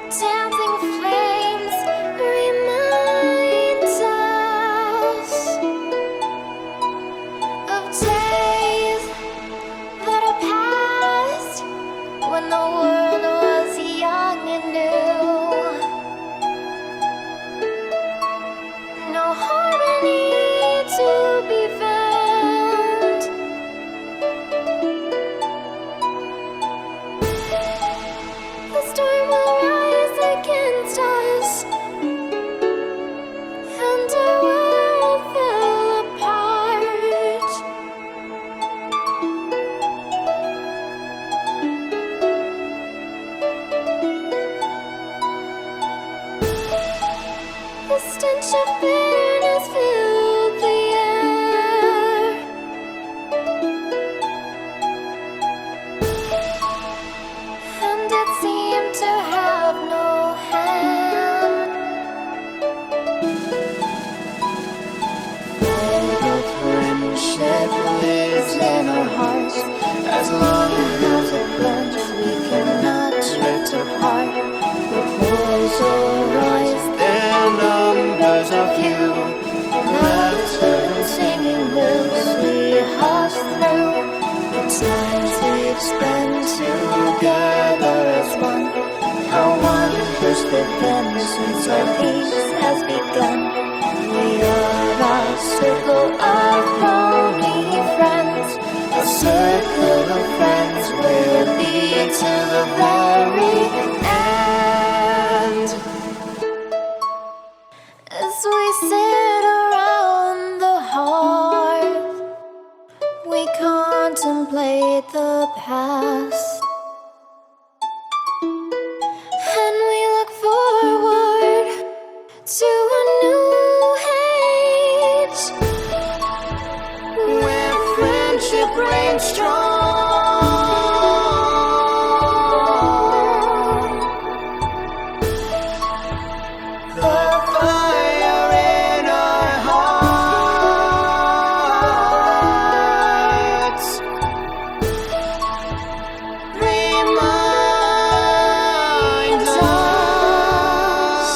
Dancing flames remind us of days that are past when the world was young and new. No harmony to be found. The storm will rise against us, and our world fell apart. The stench of bitterness filled the air, and it seemed to have no hand. The friendship lives in our hearts. As long as it burns, we cannot drift apart. The wars will rise, their numbers are few. Laughter and singing will see us through. The times we've spent together as one. How wondrous they've been since our peace has begun. We are a circle of lonely friends. A circle of friends will be to the very end. As we sit around the hearth, we contemplate the past, and we look forward to a new age Where friendship reigns strong. The fire in our hearts reminds us.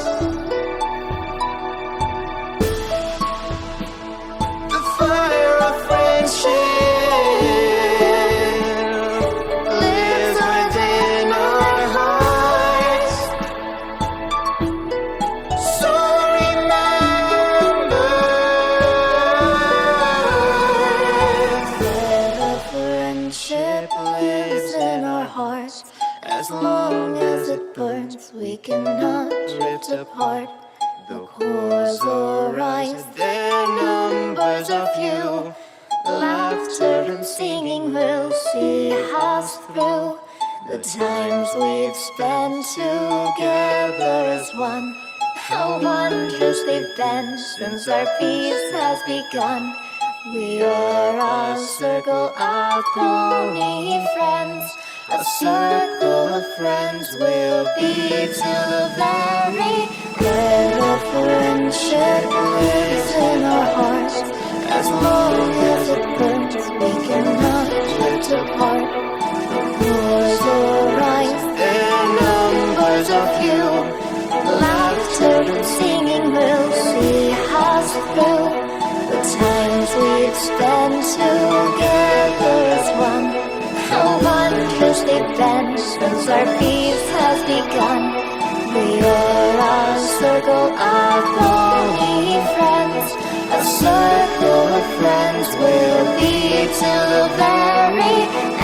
The fire of friendship lives within our hearts. So remember that the friendship lives in our hearts. As long as it burns, we cannot drift apart. The cores will rise, their numbers are few. Laughter and singing will see us through. The times we've spent together as one. How wondrous they've been since our peace has begun. We are a circle of lonely friends. A circle of friends will be to the very end. The friendship lives in our hearts. As long as it burns, we cannot drift apart. The wars will rise, their numbers are few. Laughter and singing will see us through. The times we've spent together as one. How wondrous they've been since our peace has begun. We are a circle of lonely friends. A circle of friends will be to the very